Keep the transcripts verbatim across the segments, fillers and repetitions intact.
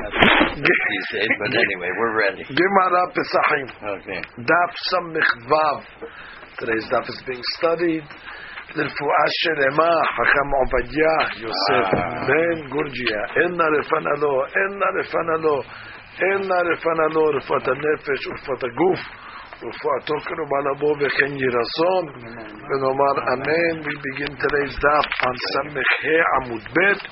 You said, but anyway, we're ready. Gemara Pesachim. Okay. Daf Samich Vav. Today's daf is being studied. לרפואה שלמה, חכם עובדיה, יוסף בן גורג'יה, אינה רפנה לו, אינה רפנה לו, אינה רפנה לו, רפואת הנפש ורפואת הגוף, רפואתו קרובה לבוא וכן יהי רצון, ונאמר אמן. We begin today's daf on Samech He Amud Bet.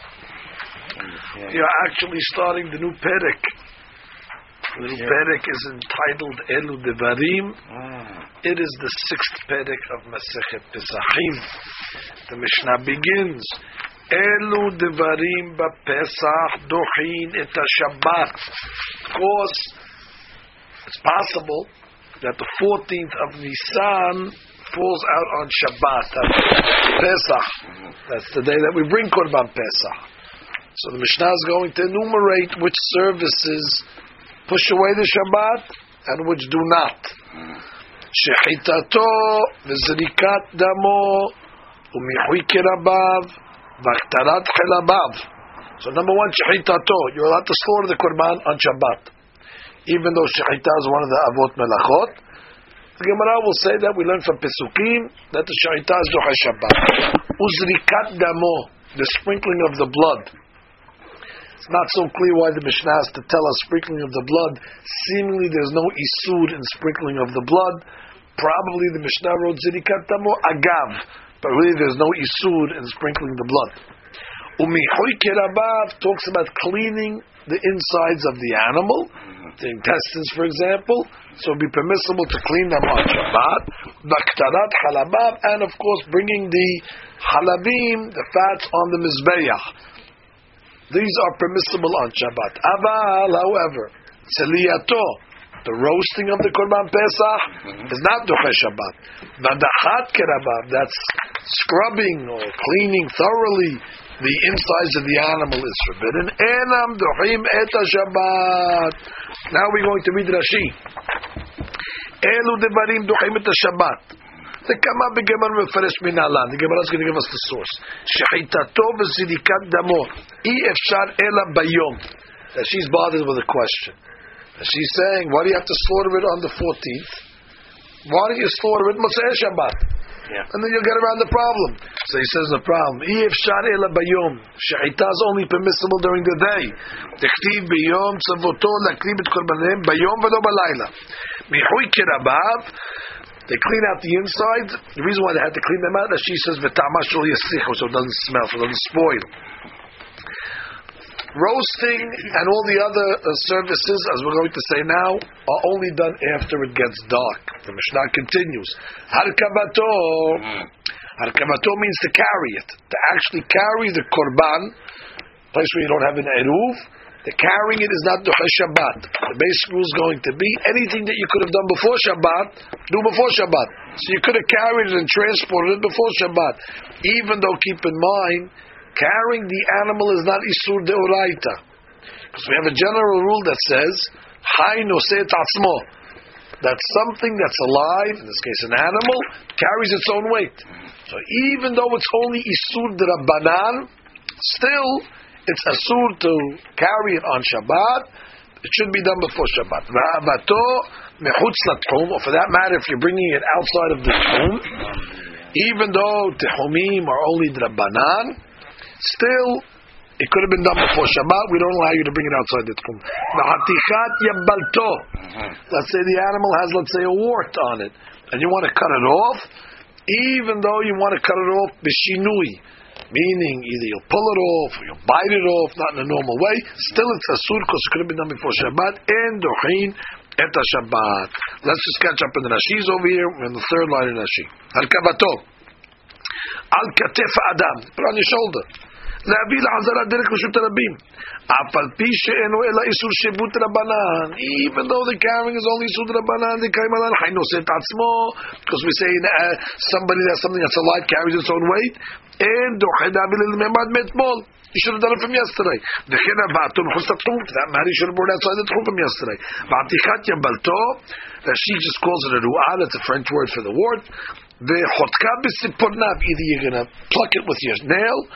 We are actually starting the new perek. The new perek is entitled Elu Devarim. It is the sixth perek of Masechet Pesachim. The Mishnah begins, Elu Devarim B'Pesach Dochin Et HaShabbat. Of course, it's possible that the fourteenth of Nisan falls out on Shabbat. That's Pesach. That's the day that we bring Korban Pesach. So the Mishnah is going to enumerate which services push away the Shabbat and which do not. Shechitato v'zrikat damo u'michui kerabav v'aktarat chelabav. So number one, shechitato. You're allowed to slaughter the Korban on Shabbat, even though shechita is one of the avot melachot. The Gemara will say that we learn from Pesukim that the shechita is dochai Shabbat. Uzrikat damo, the sprinkling of the blood. It's not so clear why the Mishnah has to tell us sprinkling of the blood. Seemingly there's no isur in sprinkling of the blood. Probably the Mishnah wrote zirikat damo agav, but really there's no isur in sprinkling the blood. Umihui kerabav talks about cleaning the insides of the animal, the intestines for example, so it would be permissible to clean them on Shabbat. Baktarat halabav, and of course bringing the halabim, the fats on the mizbeach. These are permissible on Shabbat. Aval, however, tzeliyato, the roasting of the Korban Pesach, mm-hmm. is not dochei Shabbat. Nadachat kerabav, that's scrubbing or cleaning thoroughly the insides of the animal is forbidden. Enam dochim et Shabbat. Now we're going to read Rashi. Elu devarim dochim et Shabbat. The Kama beGemara Mefaresh Minalan. The Gemara is going to give us the source. Shechitato v'zirikat damo I efshar ela bayom. That she's bothered with a question. That she's saying, why do you have to slaughter it on the fourteenth? Why don't you slaughter it Motzei Shabbat? Yeah. And then you'll get around the problem. So he says the problem. I efshar ela bayom. Shechita is only permissible during the day. Techtiv bayom tzavoto lakrim et korbanem bayom v'lo balayla. Michui kerabav. They clean out the insides. The reason why they had to clean them out is she says v'tamashul yasichu, so it doesn't smell, so it doesn't spoil. Roasting and all the other uh, services, as we're going to say now, are only done after it gets dark. The Mishnah continues. Harkavato. Harkavato means to carry it, to actually carry the korban, place where you don't have an eruv. The carrying it is not dochei Shabbat. The basic rule is going to be anything that you could have done before Shabbat, do before Shabbat. So you could have carried it and transported it before Shabbat. Even though, keep in mind, carrying the animal is not isur deoraita, because we have a general rule that says hay noseh tatzmo, that something that's alive, in this case an animal, carries its own weight. So even though it's only isur d'Rabbanan, still it's asur to carry it on Shabbat. It should be done before Shabbat. Va'avato mechutz latchum, or for that matter, if you're bringing it outside of the tchum, even though tehumim are only d'Rabbanan, still it could have been done before Shabbat. We don't allow you to bring it outside the tchum. V'hatichat yabalto. Let's say the animal has, let's say, a wart on it, and you want to cut it off, even though you want to cut it off b'shinui, meaning either you'll pull it off or you'll bite it off, not in a normal way, still it's asur because it could have been done before Shabbat, and dochin et Shabbat. Let's just catch up in the Rashi's over here. We're in the third line in Rashi. Harkavato. Al katef adam. Put on your shoulder. להביא לחזרה דרך רשות הרבים. אף על פי שאינו אלא איסור שיבוט רבנן. Even though the carrying is only איסור רבנן, the קיים עליו חי נושא את עצמו, because we say uh, somebody that's something that's alive carries its own weight, and דוחה להביא ללמד מאתמול. You should have done it from yesterday. וכן הבאתו מחוץ לתחום, that matter you should have brought outside the תחום from yesterday. ועתיכת יבלתו, she just calls it a ru'ah, that's a French word for the wart, וחותקה בציפורניו, either you're going to pluck it with your nail,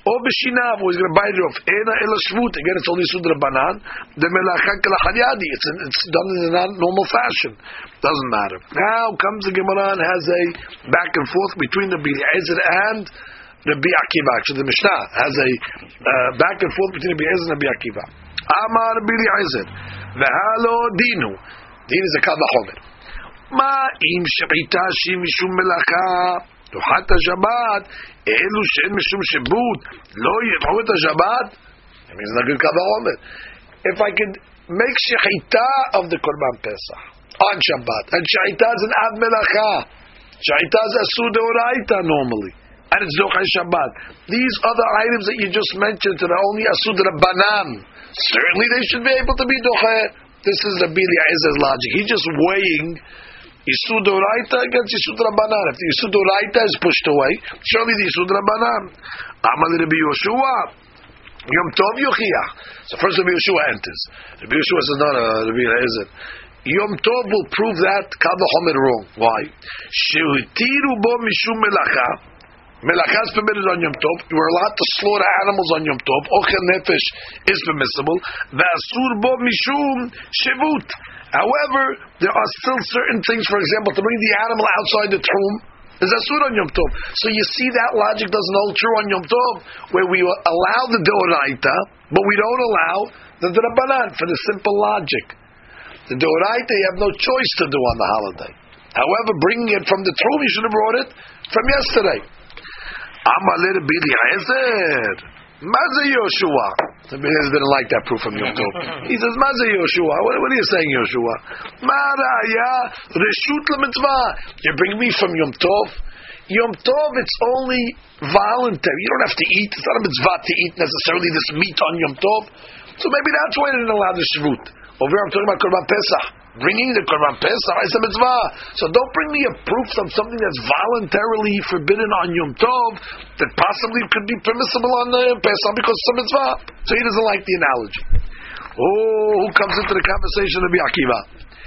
or b'shinav, or he's going to bite it off. Ena ela shvut. Again, it's only Yisud Rabbanan. The melacha k'lachalyadi. It's it's done in a normal fashion. Doesn't matter. Now comes the Gemara and has a back and forth between the Rabbi Eliezer and Rabbi Akiva. Actually, the Mishnah has a uh, back and forth between Rabbi Eliezer and Rabbi Akiva. Amar Rabbi Eliezer, v'halo dinu. Din is a kal v'chomer. Ma im shechita shi mishum melacha duhat Shabbat elu she'en mishum shebut lo yivhu et Shabbat. I mean, it's not good kal v'chomer. If I could make shechita of the Korban Pesach on Shabbat, and shechita is an ad melacha, shechita is asur deoraita normally, and it's dochai Shabbat. These other items that you just mentioned that are only asur rabbanan, certainly they should be able to be dochai. This is Rabbi Eliezer's logic. He's just weighing Yisud Doraita against Yisud Rabbanan. If the Yisud Doraita is pushed away, surely the Yisud Rabbanan. Amal Rabbi Yoshua, Yom Tov Yochiach. So first Rabbi Yoshua enters. Rabbi Yoshua says, no, no, Rabbi Eliezer. Yom Tov will prove that Kal v'chomer wrong. Why? Shehutiru bo mishum melacha. Melacha is permitted on Yom Tov. You are allowed to slaughter animals on Yom Tov. Ochel nefesh is permissible. V'asur bo mishum shevut. However, there are still certain things, for example, to bring the animal outside the tomb is asur on Yom Tov. So you see that logic doesn't hold true on Yom Tov, where we allow the Deoraita, but we don't allow the Rabbanan, for the simple logic. The Deoraita you have no choice to do on the holiday. However, bringing it from the tomb, you should have brought it from yesterday. Amalei Rabbi Eliezer. Maze Yoshua. Rabbi Eliezer didn't like that proof from Yom Tov. He says, Maze Yoshua. What, what are you saying, Yoshua? Maraya Reshut LeMitzvah. You bring me from Yom Tov. Yom Tov, it's only voluntary. You don't have to eat. It's not a mitzvah to eat necessarily this meat on Yom Tov. So maybe that's why they didn't allow the shvut. Over here I'm talking about Korban Pesach. Bringing the Korban Pesach is a mitzvah. So don't bring me a proof of something that's voluntarily forbidden on Yom Tov that possibly could be permissible on the Pesach because it's a mitzvah. So he doesn't like the analogy. Oh, who comes into the conversation? Rabbi Akiva.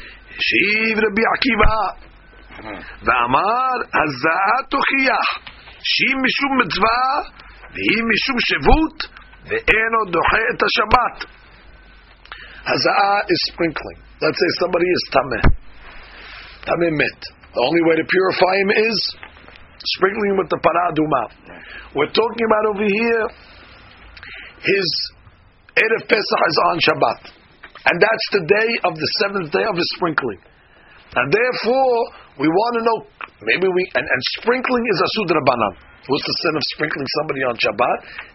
Shiv Rabbi Akiva. V'amar haza'at tochiyach. Shi mishum mitzvah v'hi mishum shevut ve'eno doche et ha-Shabbat. Haza'ah is sprinkling. Let's say somebody is tameh. Tameh met. The only way to purify him is sprinkling with the parah aduma. We're talking about over here, his Erev Pesach is on Shabbat. And that's the day of the seventh day of his sprinkling. And therefore, we want to know, maybe we, and, and sprinkling is asud rabbanan. What's the sin of sprinkling somebody on Shabbat?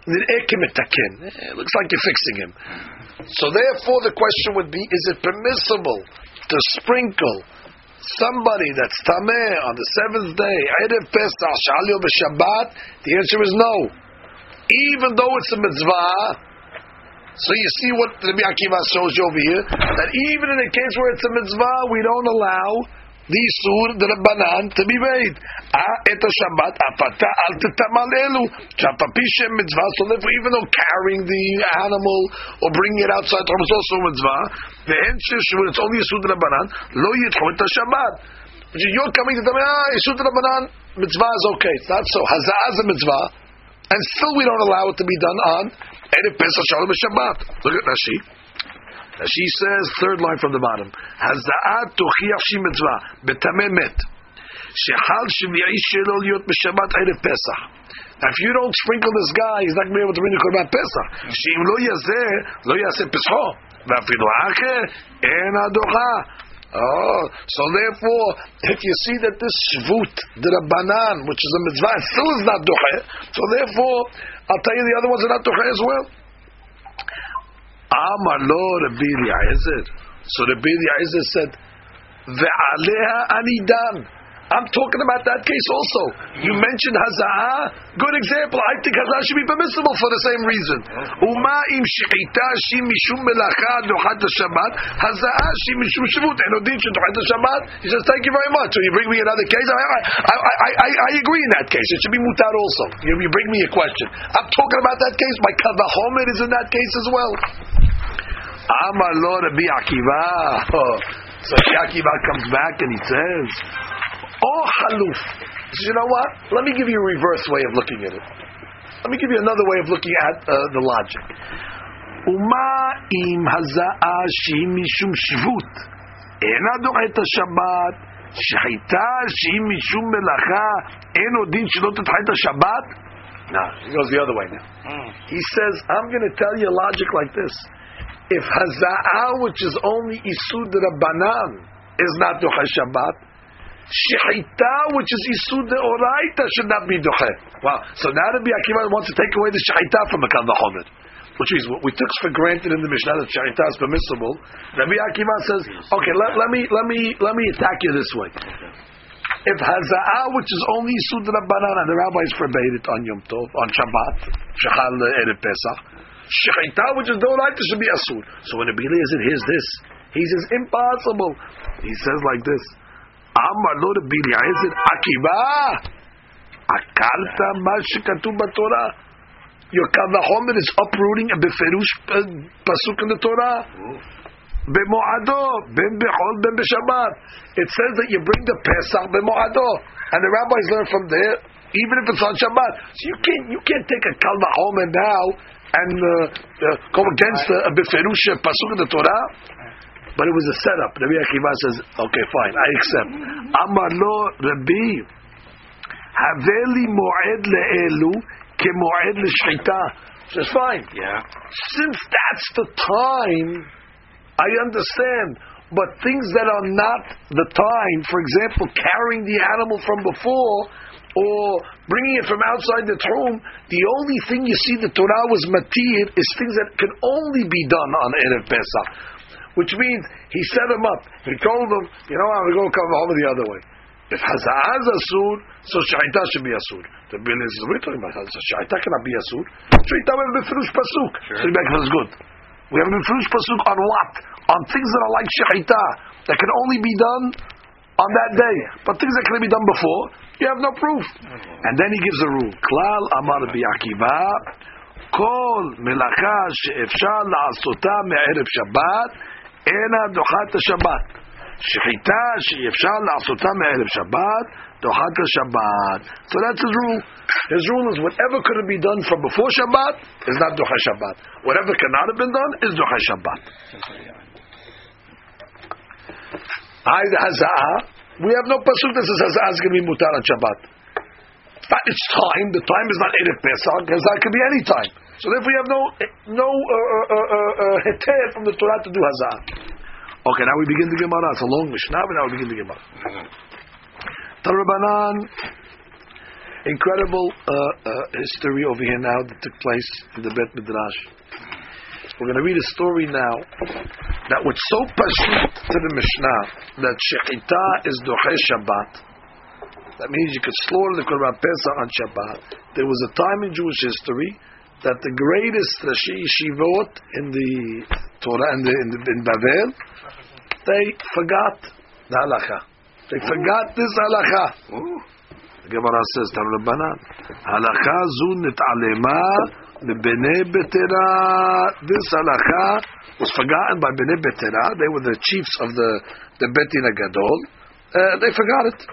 It looks like you're fixing him. So therefore the question would be, is it permissible to sprinkle somebody that's tameh on the seventh day, Erev Pesach, Shalio b'Shabbat? The answer is no. Even though it's a mitzvah, so you see what Rabbi Akiva shows you over here, that even in a case where it's a mitzvah, we don't allow the sur, the Rabbanan, to be made. Ah, et Shabbat, apata al tetamal elu. Chapapishem mitzvah. So therefore, even though carrying the animal or bringing it outside the home is also a mitzvah, the henshish when it's only a sur the Rabbanan, lo yitchu et Shabbat. Which is you're coming to tell me, ah, sur the Rabbanan mitzvah is okay. It's not so. Hazah is a mitzvah, and still we don't allow it to be done on Erev Pesach Shalom Shabbat. Look at Rashi. She says, third line from the bottom, Haza'at tochiach shi mitzvah, betameh met, shechal shivya'i shelo liot b'Shabbat Erev Pesach. Now if you don't sprinkle this guy, he's not going to be able to bring the Korban Pesach. She'im lo yazeh, lo yaseh pescho, v'afilu acher, en adocha. Oh, so therefore, if you see that this shvut, the Rabbanan, which is a mitzvah, it still is not doche, so therefore, I'll tell you the other ones are not doche as well. Amar lo Rabbi Eliezer. So Rabbi Eliezer said, "Ve'aleha anidan." I'm talking about that case also. You mentioned haza'ah. Good example. I think haza'ah should be permissible for the same reason. Uma im shechita shi mishum melacha dochat Shabbat. Haza'ah shi mishum shivut. Enodin shi dochat Shabbat. He says, "Thank you very much." So you bring me another case. I, I, I, I, I agree in that case. It should be mutar also. You, you bring me a question. I'm talking about that case. My kal v'chomer is in that case as well. Amar lo Rabbi Akiva. So Rabbi Akiva comes back and he says, "Oh haluf." He says, you know what? Let me give you a reverse way of looking at it. Let me give you another way of looking at uh, the logic. Uma im hazaa shi mishum shvut ena dochet Shabbat shechita shi mishum melacha eno din shelo tetchet Shabbat. No, he goes the other way now. Mm. He says, I'm going to tell you a logic like this. If hazaa, which is only isud rabbanan, is not dochet Shabbat, shechita, which is isud deoraita, should not be dochet. Wow. So now Rabbi Akiva wants to take away the shechita from the kal vachomer. Which means what we took for granted in the Mishnah that shechita is permissible. Rabbi Akiva says, okay, let, let me let me let me attack you this way. If hazaa, which is only isud rabbanan, and the rabbis forbade it on Yom Tov, on Shabbat, shechal erev Pesach, shechita, which is deoraita, should be asur. So when Rabbi Eliezer hears this, he says impossible. He says like this: Amar lo Rabbi Eliezer Akiva, akalta ma shekatuv b'Torah. Your kal vachomer is uprooting a beferush pasuk in the Torah. B'moado, ben bechol, ben b'Shabbat. It says that you bring the Pesach b'moado, and the rabbis learn from there, even if it's on Shabbat. So you can't you can't take a kal vachomer now and uh, uh, go against a, a beferush pasuk in the Torah. But it was a setup. Rabbi Akiva says, okay, fine, I accept. Amar lo Rabbi, haveli moed le'elu. Kemoed l'shchita. Says fine. Yeah. Since that's the time, I understand. But things that are not the time, for example, carrying the animal from before or bringing it from outside the tomb, the only thing you see the Torah was matir is things that can only be done on Erev Pesach. Which means he set him up. He told them, you know, I'm going to come home the other way. If hazaa is asur, so shechita should be asur. The Bill is we're talking about shechita cannot be asur. Shechita we have a beferush pasuk. So you make us good. We have a beferush pasuk on what? On things that are like shechita that can only be done on that day. But things that can be done before, you have no proof. And then he gives a rule. Klal amar bi Akiva, kol melacha she'efshar la'asota me'erev Shabbat ena dochat Shabbat. Shechita she'efshar la'asota me'erev Shabbat dochat Shabbat. So that's his rule. His rule is whatever could have been done from before Shabbat is not dochet Shabbat. Whatever cannot have been done is dochet Shabbat. Ha'id hazaa. We have no pasuk that says hazaa is going to be mutar on Shabbat. But it's time. The time is not Erev Pesach. Hazaa could be any time. So therefore, we have no no heter uh, uh, uh, from the Torah to do hazaa. Okay, now we begin the Gemara. It's a long Mishnah, but now we begin the Gemara. Tarabanan, incredible uh, uh, history over here now that took place in the Bet Midrash. We're going to read a story now that was so pashut to the Mishnah that shechita is doche Shabbat. That means you could slaughter the Korban Pesach on Shabbat. There was a time in Jewish history that the greatest Rashi Yeshivot in the Torah in, the, in, the, in Bavel, they forgot the halacha. They forgot this halacha. The Gemara says, Rabbanan, halacha zu nit'alema lebnei betera. This halacha was forgotten by bnei betera. They were the chiefs of the the Bet Din Gadol. Uh, they forgot it.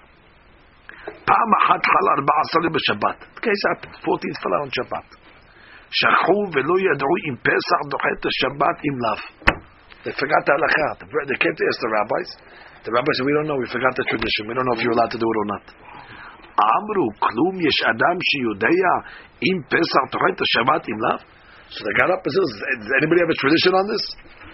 פעם אחת חל ארבעה עשרה בשבת. The case happened. fourteenth fell on Shabbat. שכחו ולא ידעו אם פסח דוחה את השבת אם לאו. They forgot the halakha. They came to ask the rabbis. The rabbis said, we don't know. We forgot the tradition. We don't know if you're allowed to do it or not. Amru klum yesh adam sheyudea im pesach doche et Shabbat im lav. So they got up and said, does anybody have a tradition on this?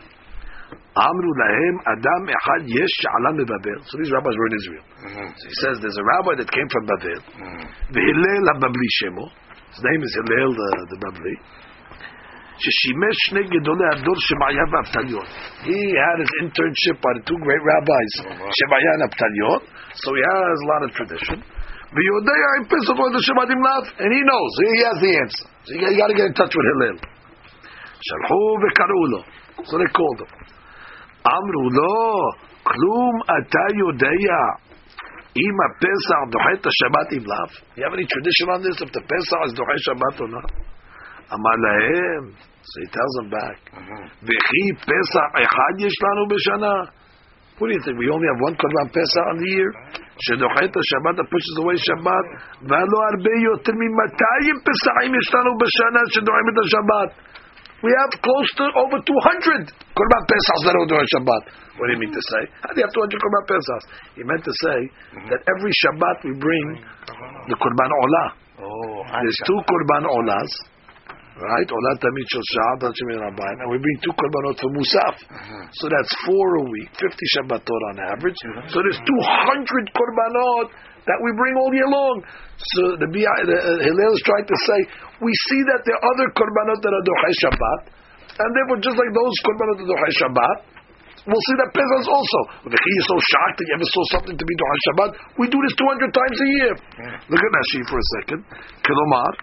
Amru lahem adam echad yesh she'ala mebabel. So these rabbis were in Israel. Mm-hmm. So he says, there's a rabbi that came from Babel. Ve'hillel ha-babli shemo. His name is Hillel the, the Babli. Sheshimesh shnei gedolei hador Shemaya v'Avtalion. He had his internship by the two great rabbis, Shemaya and Avtalion. So he has a lot of tradition. V'yodei im pesach doche et Shabbat im lav. And he knows. He has the answer. So you got to get in touch with Hillel. Shalchu v'karu lo. So they called him. Amru lo, klum ata yodeya im ha-pesach doche et Shabbat im lav. You have any tradition on this? If the Pesach is doche Shabbat or not? Amar lahem. So he tells them back. V'chi pesach echad yesh lanu b'shana. What do you think? We only have one Korban Pesach on the year. שדוחה את השבת, that pushes away שבת, ולא הרבה יותר מ-מאתיים פסחים יש לנו בשנה שדוחים את השבת. We have close to over two hundred Korban Pesachs that are doing Shabbat. What do you mean to say? How do you have two hundred Korban Pesachs? He meant to say that every Shabbat we bring the Korban Olah. Oh, There's two Korban Olahs, right? Olah Tamid Shel Shah, and we bring two Korbanot for Musaf. So that's four a week, fifty Shabbatot on average. So there's two hundred Korbanot that we bring all year long. So the, the uh, Hillel is trying to say, we see that there are other Korbanot that are Dochai Shabbat, and therefore just like those Korbanot that are Dochai Shabbat, we'll see that Pesach also. The Chi is so shocked that you ever saw something to be Dochai Shabbat. We do this two hundred times a year. Yeah. Look at Rashi for a second. Kilomar.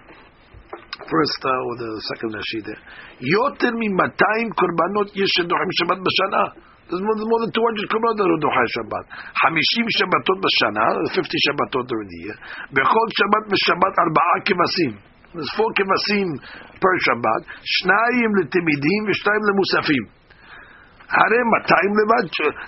First, uh, or the second Rashi there. Yoter mi matayim korbanot yesh dochim Shabbat b'shana. There's more, more than two hundred korbanot that are dochai Shabbat. Hamishim Shabbatot b'shana, fifty Shabbatot during the year. Bechol Shabbat b'Shabbat arba'a kevasim. There's four kevasim per Shabbat. Shnayim letimidim v'shnayim lemusafim. Hare matayim levad.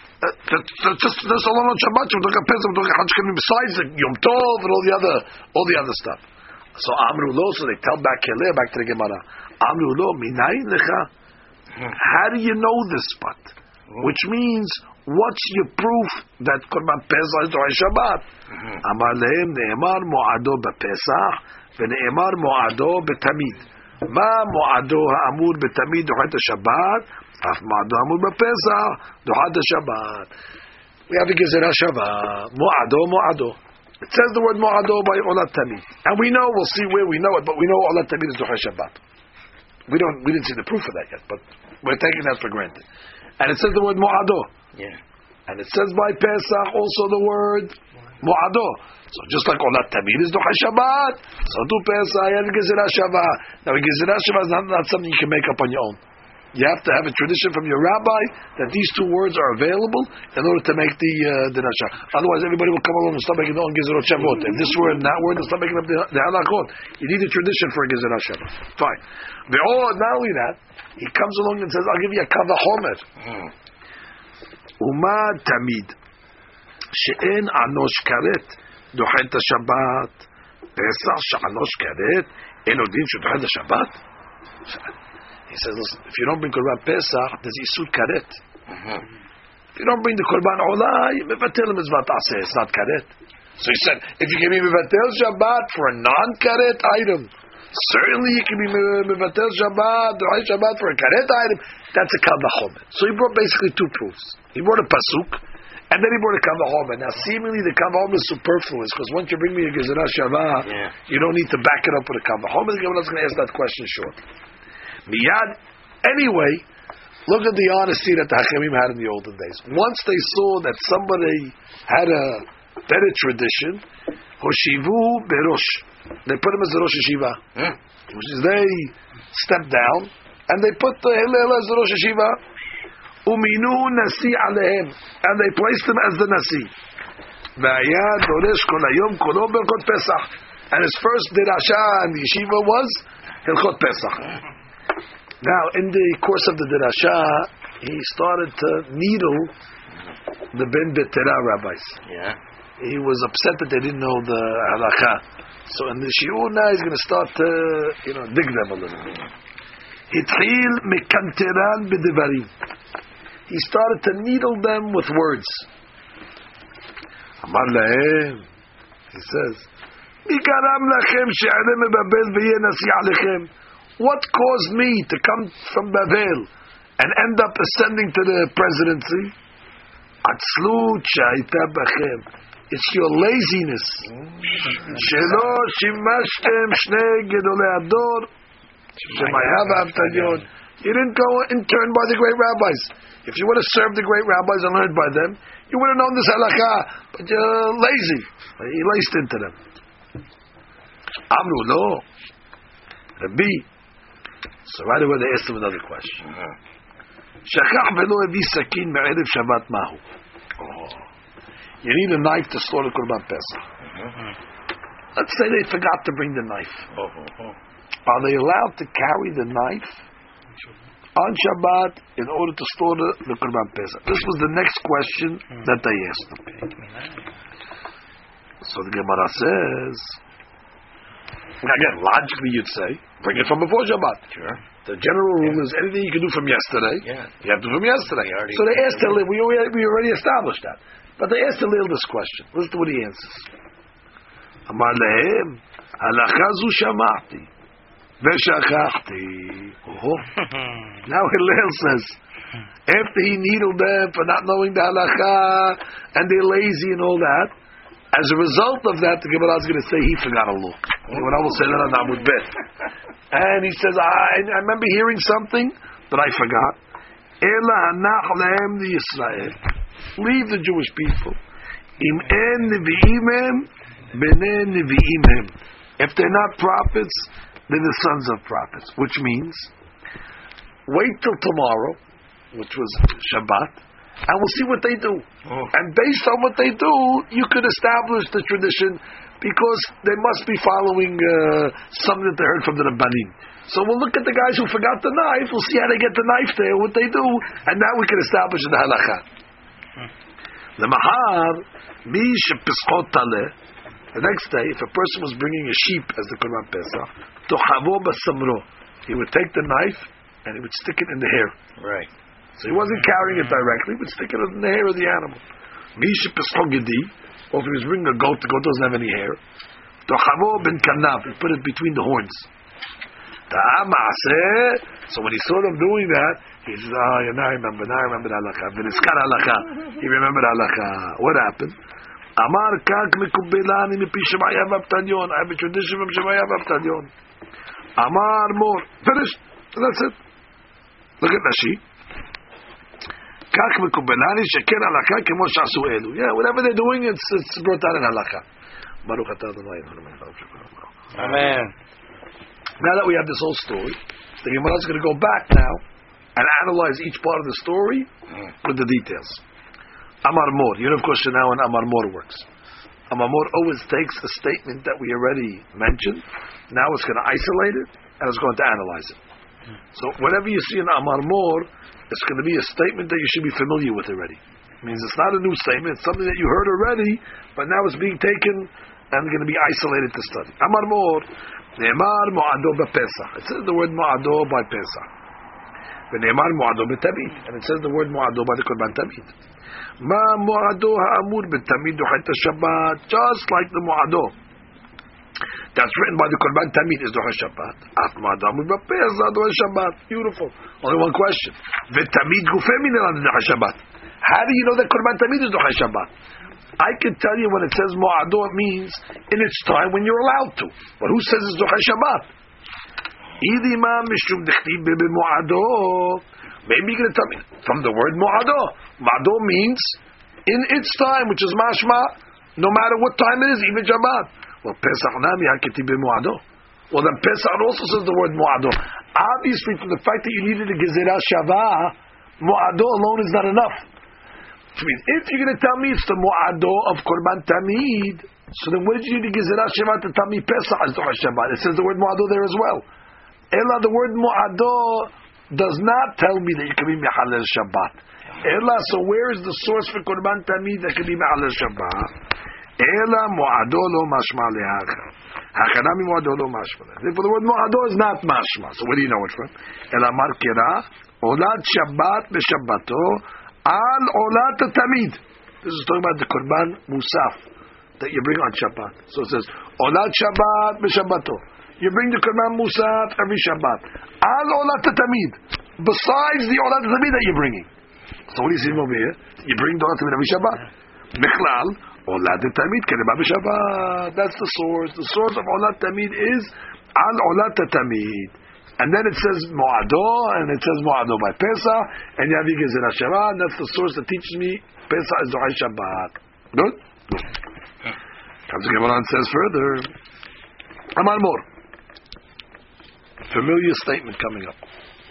Just that's all on Shabbat. We're talking Pesach. We're talking Chag Shkanim besides the Yom Tov and all the other all the other stuff. So Amru Lo, so they tell back here, back to the Gemara. Amru Lo, minayin lecha. How do you know this spot? Which means, what's your proof that Korban Pesach is Dochai Shabbat? Amar lehem ne'emar mo'ado b'Pesach v'ne'emar mo'ado b'Tamid. Ma mo'ado ha'amur b'Tamid Dochai Shabbat af mo'ado ha'amur b'Pesach Dochai Shabbat. We have a Gezerah Shabbat. Mo'ado, mo'ado. It says the word mo'ado by Olat Tamid. And we know, we'll see where we know it, but we know Olat Tamid is Dochai Shabbat. We don't, we didn't see the proof of that yet, but we're taking that for granted. And it says the word mo'ado. Yeah. And it says by Pesach also the word mo'ado. So just like Olat Tamid is Dochai Shabbat, so do Pesach and Gezerah Shabbat. Now Gezerah Shabbat is not, not something you can make up on your own. You have to have a tradition from your rabbi that these two words are available in order to make the uh, the Rasha. Otherwise, everybody will come along and start making their own Gezerot Shavot. If this word and that word, they'll start making up the, the halachot. You need a tradition for a Gezerah Shavot. Fine. But not only that, he comes along and says, "I'll give you a kavachomer." Uma tamid she'en anosh karet dochet Shabbat Pesach she'anosh karet en odin she'dochet Shabbat. He says, listen, if you don't bring Korban Pesach, there's Isur Karet. Mm-hmm. If you don't bring the Korban Olah, you mevatel mitzvah ta'aseh, it's not Karet. So he said, if you can be mevatel Shabbat for a non-Karet item, certainly you can be mevatel Shabbat, or Shabbat for a Karet item, that's a Kal Vachomer. So he brought basically two proofs. He brought a Pasuk, and then he brought a Kal Vachomer. Now seemingly the Kal Vachomer is superfluous, because once you bring me a Gezerah Shabbat, yeah. you don't need to back it up with a Kal Vachomer. The Gemara is going to ask that question short. Miyad. Anyway, look at the honesty that the Hachamim had in the olden days. Once they saw that somebody had a better tradition, Hoshivu Berosh, they put him as the Rosh Yeshiva, mm. which is they stepped down and they put the Hillel as the Rosh Yeshiva, Uminu Nasi Alehem, and they placed him as the Nasi. V'ayad Doresh Kol Hayom Kolo Berkot Pesach, and his first dirasha in the yeshiva was Hilchot Pesach. Now, in the course of the Dirasha, he started to needle the Ben Betera rabbis. Yeah. He was upset that they didn't know the halakha. So in the shiur now, he's going to start to, you know, dig them a little bit. Hitchil mekanteran b'devarim. He started to needle them with words. Amar lahem. He says, Mikaram lachem she'alem mebabel v'yeh nasi alechem. What caused me to come from Babel and end up ascending to the presidency? Atzlut sha'ita bachem. It's your laziness. Shelo shimashtem shnei gedolei ador shemayav avtadyon. You didn't go in turn by the great rabbis. If you would have served the great rabbis and learned by them, you would have known this halakha. But you're lazy. You laced into them. Amru lo. Rabbi. So right away they asked him another question. Shachach velo evi sakin me'erev Shabbat mahu. You need a knife to slaughter Korban Pesach. Let's say they forgot to bring the knife. Are they allowed to carry the knife on Shabbat in order to slaughter the Korban Pesach? This was the next question that they asked him. So the Gemara says, again, logically you'd say, bring it from before Shabbat. Sure. The general rule Yeah. is anything you can do from yesterday, Yeah. you have to do from yesterday. They already- So they asked Hillel, we already, we already established that. But they asked Hillel this question. Listen to what he answers. Amar lehem, halacha zu shama'ti, v'shachachti. Oh. Now Hillel says, after he needled them for not knowing the halacha, and they're lazy and all that, as a result of that, the Gemara is going to say he forgot a law. The Gemara will say that on Amud Bet. And he says, I, I remember hearing something, but I forgot. Ela hanach lehem the Yisrael. Leave the Jewish people. Im en nevi'imem, b'nei nevi'imem. If they're not prophets, they're the sons of prophets. Which means, wait till tomorrow, which was Shabbat, and we'll see what they do. Oh. And based on what they do, you could establish the tradition, because they must be following uh, something that they heard from the Rabbanim. So we'll look at the guys who forgot the knife, we'll see how they get the knife there, what they do, and now we can establish the halakha. The mahar, mi shepiskot taleh. The next day, if a person was bringing a sheep as the Korban Pesach, to chavo basamro, he would take the knife and he would stick it in the hair. Right. So he wasn't carrying it directly, but stick it in the hair of the animal. Mi shepiskot gedi, or if he was bringing a goat, the goat doesn't have any hair. To chavo ben kanav, he put it between the horns. So when he saw them doing that, he said, "Oh, yeah, now I remember. Now I remember the halakha. V'niskar halakha. He remembered halakha. What happened? Amar kak mikubelani mipi Shemaya v'Avtanyon. I have a tradition from Shemaya v'Avtanyon. Amar mor. Finished. That's it. Look at Rashi. Kak mikubelani sheken halakha kemo shasu elu. Yeah, whatever they're doing, it's it's brought out in halakha. Baruch atah Adonai. Amen. Now that we have this whole story, the Gemara is going to go back now and analyze each part of the story with the details. Amar Mor. You know, of course, now when Amar Mor works. Amar Mor always takes a statement that we already mentioned. Now it's going to isolate it and it's going to analyze it. So whatever you see in Amar Mor, it's going to be a statement that you should be familiar with already. It means it's not a new statement. It's something that you heard already, but now it's being taken and going to be isolated to study. Amar Mor. Ne'emar Mo'ado b'Pesach. It says the word Mo'ado by Pesach. Ne'emar Mo'ado b'Tamid. And it says the word Mo'ado by the Korban Tamid. Ma Mo'ado ha'amur b'Tamid duchet Shabbat. Just like the Mo'ado that's written by the Korban Tamid is duchet Shabbat. Ach Mo'ado ha'amur b'Pesach duchet Shabbat. Beautiful. Only one question. V'Tamid gufei minel duchet Shabbat. How do you know that Korban Tamid is duchet Shabbat? I can tell you when it says Mo'ado, it means in its time when you're allowed to. But who says it's Duchay Shabbat? Idima mishum dechtiv bebe Mo'ado. Maybe you're going to tell me from the word Mo'ado. Mo'ado means in its time, which is mashma, no matter what time it is, even Shabbat. Well, Pesach nami haketi be Mo'ado. Well, then Pesach also says the word Mo'ado. Obviously, from the fact that you needed a Gezerah Shavah, Mo'ado alone is not enough. Which means, if you're going to tell me it's the Mo'ado of Korban Tamid, so then what did you need to Gezerah Shabbat to tell me Pesach is Duchay Shabbat? It says the word Mo'ado there as well. Ella, the word Mo'ado does not tell me that you can be Mechalel Shabbat. Ella, so where is the source for Korban Tamid that can be Mechalel Shabbat? Ella Mo'ado lo mashma lehacha. Hachanami Mo'ado lo mashma. Therefore, the word Mo'ado is not mashma. So where do you know it from? Ella Mar Kera, Olad Shabbat B'Shabbato, Al olat tamid. This is talking about the korban musaf that you bring on Shabbat. So it says olat Shabbat b'Shabbato. You bring the korban musaf every Shabbat. Al olat tamid. Besides the olat tamid that you're bringing. So what do you see over here? You bring the olat tamid every Shabbat. Michlal olat tamid kedeba b'Shabbat. That's the source. The source of olat tamid is al olat tamid. And then it says Mo'ado, and it says Mo'ado by Pesach, and Yavi Gezerah Shabbat. That's the source that teaches me Pesach is Duchay Shabbat. Good? Good. Comes the Gemara and says further, Amar Mor. Familiar statement coming up.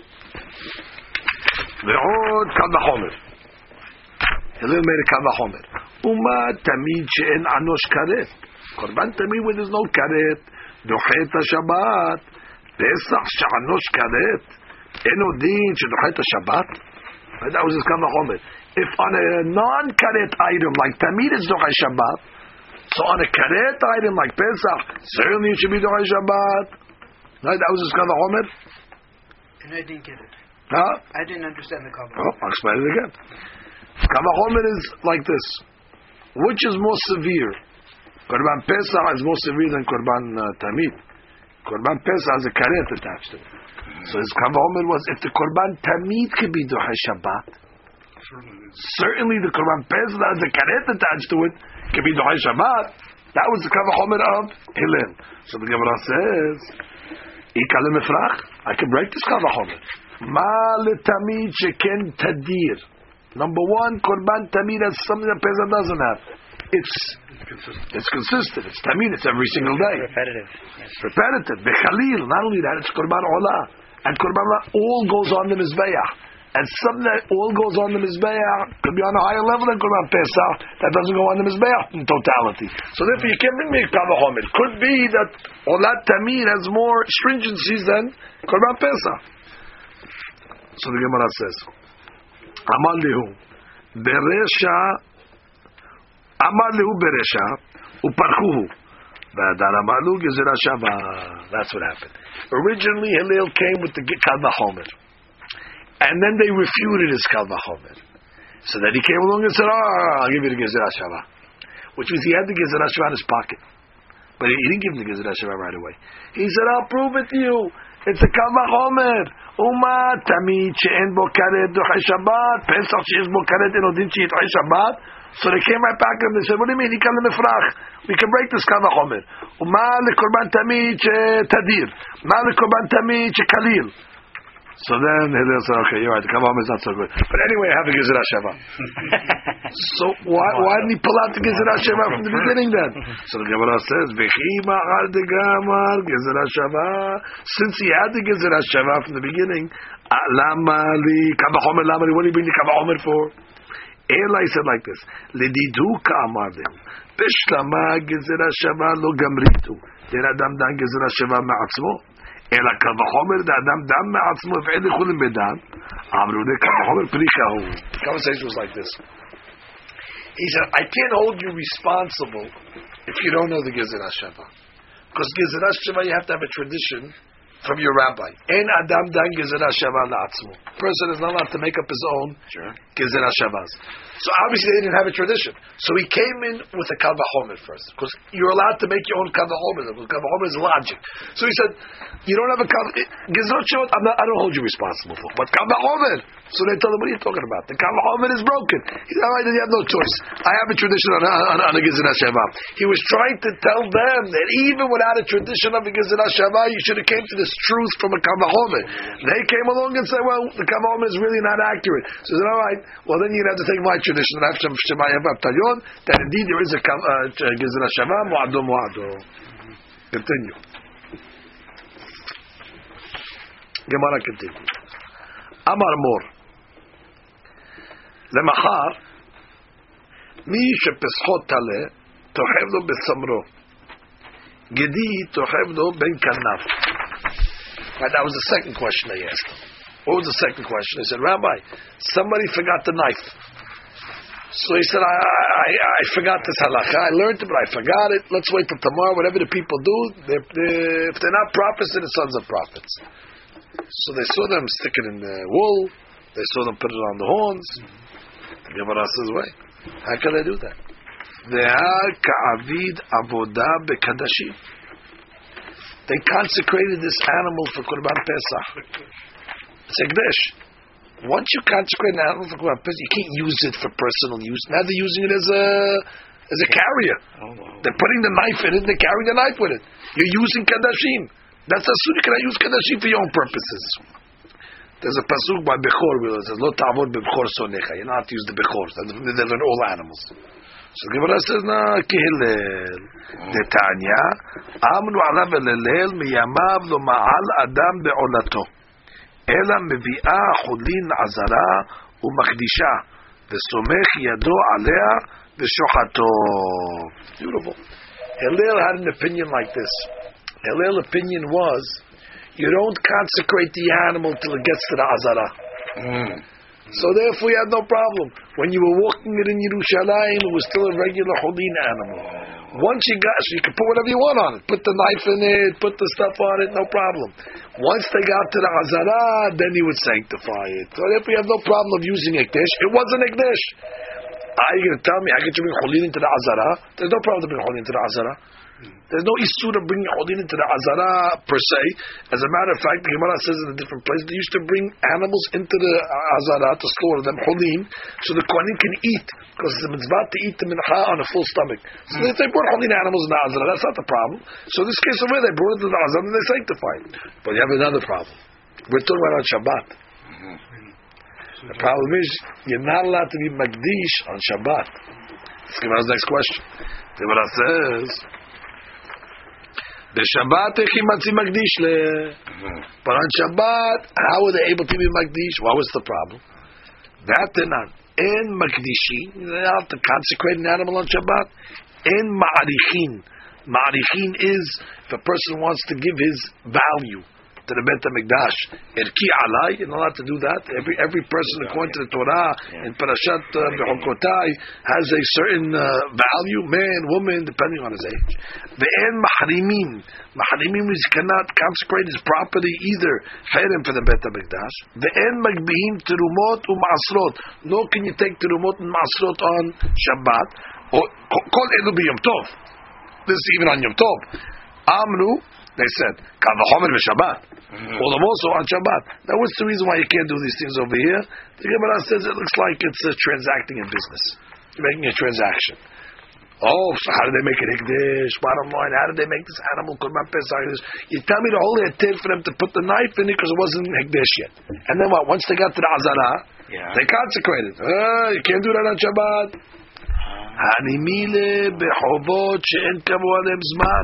Ve'od Kal V'Chomer. Hillel made a Kal V'Chomer. Uma Tamid she'en anosh karet. Korban Tamid when there's no karet. Duchet Shabbat. Pesach she'anosh karet, eno din she'dochet Shabbat. That was his Kal V'Chomer. If on a non-karet item like Tamid is dochet Shabbat, So on a karet item like Pesach, certainly it should be Dohay Shabbat. Right? That was his Kal Vachomer. And I didn't get it. Huh? I didn't understand the Kal Oh, Vachomer. I'll explain it again. Kal Vachomer is like this. Which is more severe? Korban Pesach is more severe than Korban uh, Tamid. Korban Pesach has a karet attached to it. So his Kal Vachomer was, if the Korban Tamid could be Dohay Shabbat, certainly the Korban Pesach has a karet attached to it, could be Dohay Shabbat. That was the Kal Vachomer of Hillel. So the Gemara says, Ikal Mefrach, I can break this Kal Vachomer. Ma letamid sheken tadir. Number one, Korban Tamid has something that Pesach doesn't have. It's it's consistent. It's Tamid. It's every single day. Repetitive. Yes. Repetitive. Bechalil. Not only that, it's Korban Olah. And Korban Olah all goes on the Mizbeach. And something that all goes on the Mizbeach could be on a higher level than Korban Pesach that doesn't go on the Mizbeach in totality. So therefore you can't bring me Kal Vachomer. It could be that Olat Tamid has more stringencies than Korban Pesach. So the Gemara says, Amar Lihu, Beresha, Amar Lihu Beresha, Uparchuhu. V'adar Amar Lihu Gezerah Shavah. That's what happened. Originally Hillel came with the Kal Vachomer. And then they refuted his Kal Vachomer. So then he came along and said, oh, I'll give you the Gezerah Shavah. Which means he had the Gezerah Shavah in his pocket. But he didn't give him the Gezerah Shavah right away. He said, I'll prove it to you. It's a Kal Vachomer. Uma Tamid she'en bo karet Dohay Shabbat. Pesach she'es bo karet en odin she'et Dohay Shabbat. So they came right back and they said, what do you mean? Ikal Mefrach. We can break this Kal Vachomer. Uma lekorban Tamid she'tadir. Ma lekorban Tamid she'kalil. So then Hillel said, okay, you're right, the Kal Vachomer is not so good. But anyway, I have a Gezerah Shavah. So why, why didn't he pull out the Gezerah Shavah from the beginning then? So the Gemara says, V'chi ma'ar de gamar Gezerah Shavah. Since he had the Gezerah Shavah from the beginning, lama li Kal Vachomer, lama li, what do you bring the Kal Vachomer for? Eli said like this, L'didu ka'amar lehu, Bishlama Gezerah Shavah lo gamritu. Then Adam dan Gezerah Shavah ma'atzmo. אלא קל וחומר לאדם דם מעצמו ואין יכולים בדם אמרו לי קל וחומר פריחהו. The conversation was like this. He said, I can't hold you responsible if you don't know the Gezerah Shavah. Because Gezerah Shavah, you have to have a tradition from your rabbi. En adam dan Gezerah Shavah la'atzmo. A person is not allowed to make up his own sure. Gezerah Shavahs. So obviously they didn't have a tradition. So he came in with a Kal Vachomer first. Because you're allowed to make your own Kal Vachomer. Because Kal Vachomer is logic. So he said, you don't have a Kal Gezerah Shavah, I'm not, I don't hold you responsible for. But Kal Vachomer. So they told him, what are you talking about? The Kal Vachomer is broken. He said, all right, then you have no choice. I have a tradition on, on, on a Gezerah Shavah. He was trying to tell them that even without a tradition of a Gezerah Shavah, you should have came to this truth from a Kal Vachomer. They came along and said, well, the Kal Vachomer is really not accurate. So he said, all right, well then you'd have to take my tradition and have some Shemaya B'Abtalyon, that indeed there is a uh, Gezerah Shavah, Mu'ado Mu'ado. Continue. Gemara continue. Amar Mor. למחר, מי שפסחו תלה, תוחב לו בסמרו. גדי תוחב לו בין כנף. That was the second question I asked him. What was the second question? I said, Rabbi, somebody forgot the knife. So he said, I, I, I forgot this halakha. I learned it, but I forgot it. Let's wait till tomorrow. Whatever the people do, they're, they're, if they're not prophets, they're the sons of prophets. So they saw them stick it in the wool. They saw them put it on the horns. The Gemara says, wait, how can they do that? They are ka'avid avodah bekadashim. They consecrated this animal for Korban Pesach. It's Ekdesh. Once you consecrate an animal for Korban Pesach, you can't use it for personal use. Now they're using it as a as a carrier. Oh, wow. They're putting the knife in it and they're carrying the knife with it. You're using kadashim. That's asur. You cannot use kadashim for your own purposes. There's a pasuk by Bechor where it says, "Lo ta'avod b'Bechor sonecha." You're not to use the Bechor. They learn all animals. So the Gemara says, "Na kihilel Netanya amnu alav elel miyamav lo ma'al adam be'olato ela mevi'a chulin azara u'makdisha v'somech yado alea v'shochato." Beautiful. Hillel had an opinion like this. Hillel's opinion was, you don't consecrate the animal till it gets to the azara. Mm. So therefore you had no problem. When you were walking it in Yerushalayim, it was still a regular Holin animal. Once you got, so you can put whatever you want on it. Put the knife in it, put the stuff on it, no problem. Once they got to the Azara, then he would sanctify it. So if we have no problem of using Ekdesh, it wasn't Ekdesh. Are you going to tell me I get to bring Cholin into the Azara? There's no problem to bring Cholin into the Azara. There's no issue to bring Cholin into the Azara per se. As a matter of fact, the Gemara says in a different place, they used to bring animals into the Azara to slaughter them, Cholin, so the Kohanim can eat, because it's a mitzvah to eat the mincha on a full stomach. So they, they brought Cholin animals in the Azara, that's not the problem. So in this case over here, they brought it to the Azara and they sanctified it. But you have another problem. We're talking about on Shabbat. The problem is, you're not allowed to be Magdish on Shabbat. Let's give us the next question. The Gemara says, the Shabbat echimatzi Magdish le. But on Shabbat, how were they able to be Magdish? What was the problem? That they're not. In Magdishin, they have to consecrate an animal on Shabbat. In Ma'arichin. Ma'arichin is if a person wants to give his value to the Bet HaMikdash. Erki alai, you're not allowed to do that. Every every person, according to the Torah in Parashat uh, Bechokotai, has a certain uh, value, man, woman, depending on his age. Ve'en mahrimim. Mahrimim is cannot consecrate his property either. Cherem for the Bet HaMikdash. Ve'en magbihim terumot u'ma'asrot. Nor can you take terumot and ma'asrot on Shabbat. Or kol elu b'yom tov. This is even on Yom Tov. Amru, they said, Kal v'chomer v'Shabbat. Well, also on Shabbat. Now, what's the reason why you can't do these things over here? The Gemara says it looks like it's uh, transacting in business. You're making a transaction. Oh, so how did they make it Hikdish? Bottom line, how did they make this animal Korban Pesach? You tell me to hold it for them to put the knife in it because it wasn't Hikdish yet. And then what? Once they got to the Azara, yeah. they consecrated. Uh, you can't do that on Shabbat. Hanimile bechovot she'en kavu alem zman.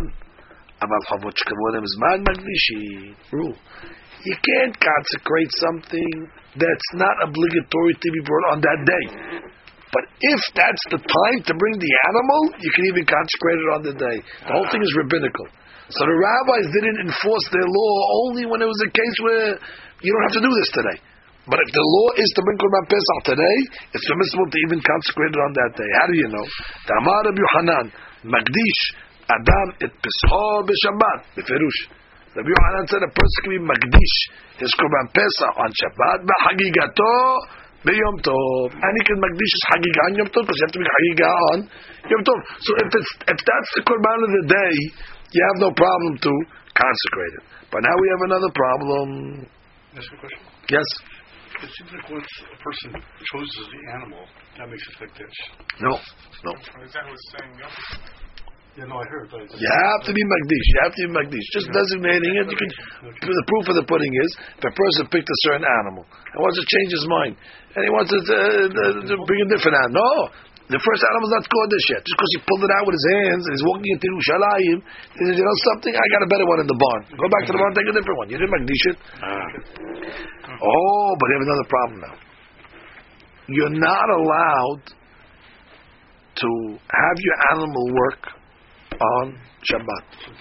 Rule. You can't consecrate something that's not obligatory to be brought on that day. But if that's the time to bring the animal, you can even consecrate it on the day. The whole thing is rabbinical. So the rabbis didn't enforce their law only when it was a case where you don't have to do this today. But if the law is to bring Korban Pesach today, it's permissible to even consecrate it on that day. How do you know? Tamar Rabbi Yochanan, Magdish, Adam et Pesach b'Shabbat, b'Ferush. Rabbi Yochanan said a person can be Magdish his Korban Pesach on Shabbat, b'Hagigato b'Yom Tov, and he can Magdish his Hagigah on Yom Tov because you have to be Hagigah on Yom Tov. So if it's if that's the Korban of the day, you have no problem to consecrate it. But now we have another problem. Ask a question. Yes. It seems like once a person chooses the animal, that makes it like this. No, no. Is that what's saying? Yeah, no, I heard. But you have to be Magdish. You have to be Magdish. Just yeah. designating it. You can. Okay. The proof of the pudding is if a person picked a certain animal and wants to change his mind and he wants to, uh, to bring a different animal. No, the first animal's not Kodesh yet. Just because he pulled it out with his hands and he's walking into Yerushalayim, he says, you know something? I got a better one in the barn. Go back to the barn, take a different one. You didn't Magdish it. Ah. Oh, but you have another problem now. You're not allowed to have your animal work on Shabbat.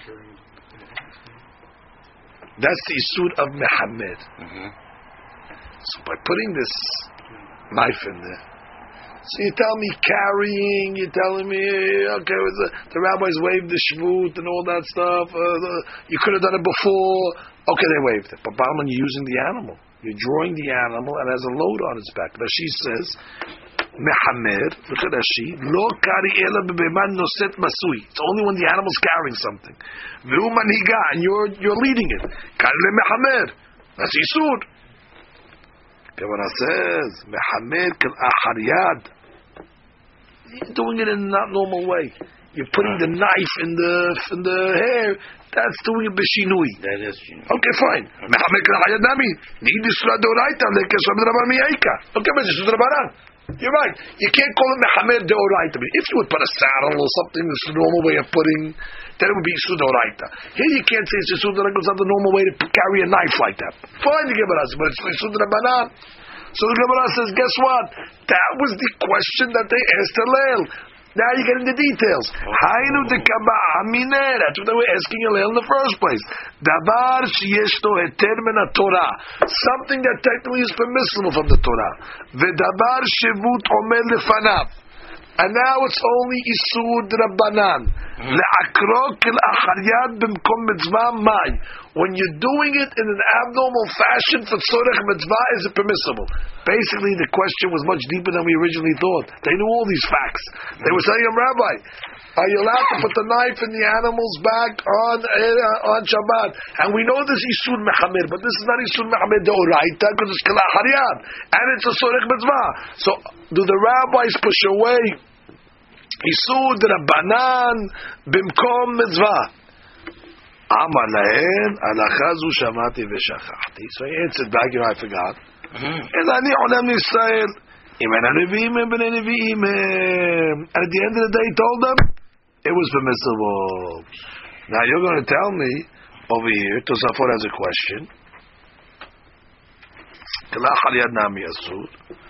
That's the Isur of Mehamed. Mm-hmm. So by putting this knife in there, so you tell me carrying, you're telling me, okay, the, the rabbis waived the Shvut and all that stuff, uh, the, you could have done it before, okay, they waived it. But bottom line, you're using the animal. You're drawing the animal and it has a load on its back. Rashi says, Mehamer, look at Rashi, Lo kari ela bebeman noset masui. It's only when the animal's carrying something. Ve'u manhiga, and you're, you're leading it. Kari le mehamer. That's Yisur. Gemara says, Mehamer kal achar yad. You're doing it in a not normal way. You're putting the knife in the in the hair. That's doing it b'shinui. That is shinui. Okay, fine. Mehamer kal achar yad nami. Need Yisra deoraita lekesam d'rabar miyaika. Okay, but it's d'rabaran. You're right. You can't call it mechamer deoraita. If you would put a saddle or something, that's the normal way of putting, then it would be isur deoraita. Here you can't say it's isur deoraita. It's not the normal way to carry a knife like that. Fine, the Gemara says, but it's isur deoraita. So the Gemara says, guess what? That was the question that they asked Hillel. Now you get into details. Hainu de kaba aminer. That's what they were asking Hillel in the first place. Dabar sheyeshto heter min Torah. Something that technically is permissible from the Torah. Vedabar shevut omer lefanav. and now it's only isur d'Rabbanan. Le'akro k'l'achar yad b'mkom mitzvah mai. When you're doing it in an abnormal fashion for tzorech mitzvah, is it permissible? Basically, the question was much deeper than we originally thought. They knew all these facts. They were saying, Rabbi, are you allowed to put the knife in the animal's back on uh, on Shabbat? And we know this is isur mechamer, but this is not isur mechamer deoraita because it's k'l'achar yad, and it's a tzorech mitzvah. So, do the rabbis push away isur d'Rabbanan b'mkom mitzvah? Amar lahem halacha zu shamati v'shachachti. So he answered back, you know, I forgot. And ani olam Yisrael imen hanevim b'nei neviim. And at the end of the day, he told them it was permissible. Now you're going to tell me over here, Tosafot has a question. K'la'achar yad nami asur.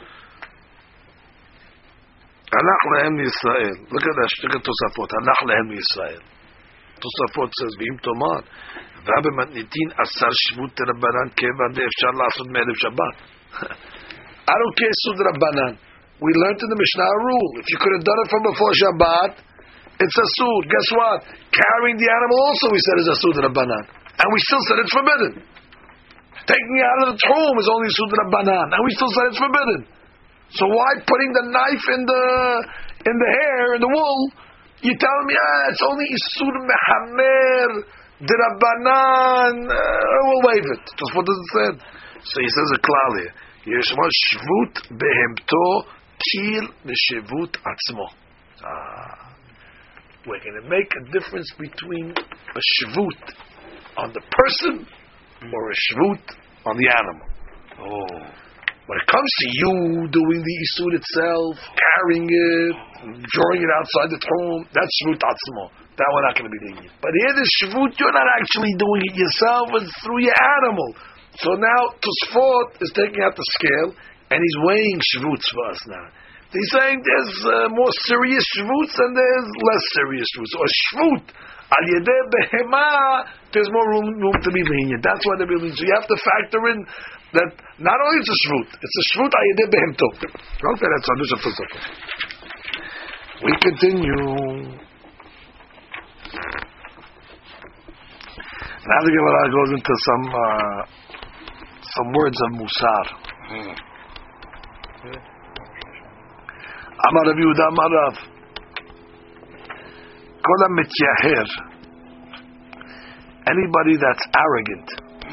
Halach lehem Yisrael. Look at that. Look at Tosafot. Halach lehem Yisrael. Tosafot says, "V'im tomar, v'abe matnitin asar shvut Rabbanan kevan de'efshar la'asud me'erev Shabbat." I don't care sud Rabbanan. We learned in the Mishnah a rule: if you could have done it from before Shabbat, it's asud. Guess what? Carrying the animal also, we said, is asud Rabbanan, and we still said it's forbidden. Taking it out of the tomb is only sud Rabbanan, and we still said it's forbidden. So why putting the knife in the in the hair, in the wool? You tell me, ah, it's only isur mechamer d'Rabbanan. Uh, we'll waive it. Just what does it say? So he says a klal here. Yeshma shvut behemto kil b'shvut atzmo. Ah, we're going to make a difference between a shvut on the person or a shvut on the animal. Oh. When it comes to you doing the isur itself, carrying it, drawing it outside the tomb, that's shvut atzmo. That we're not going to be doing it. But here the shvut, you're not actually doing it yourself, it's through your animal. So now Tosfot is taking out the scale, and he's weighing shvuts for us now. He's saying there's uh, more serious shvuts and there's less serious shvuts. So a shvut, al yedeh behema, there's more room, room to be lenient. That's why they're being lenient. So you have to factor in that not only it's a shvut, it's a shvut al yedeh behemto. Okay, that's on this episode. We continue. Now the Gemara goes into some uh, some words of musar. Amar Rav Yehuda Amar Rav, Kol hamityaher, anybody that's arrogant,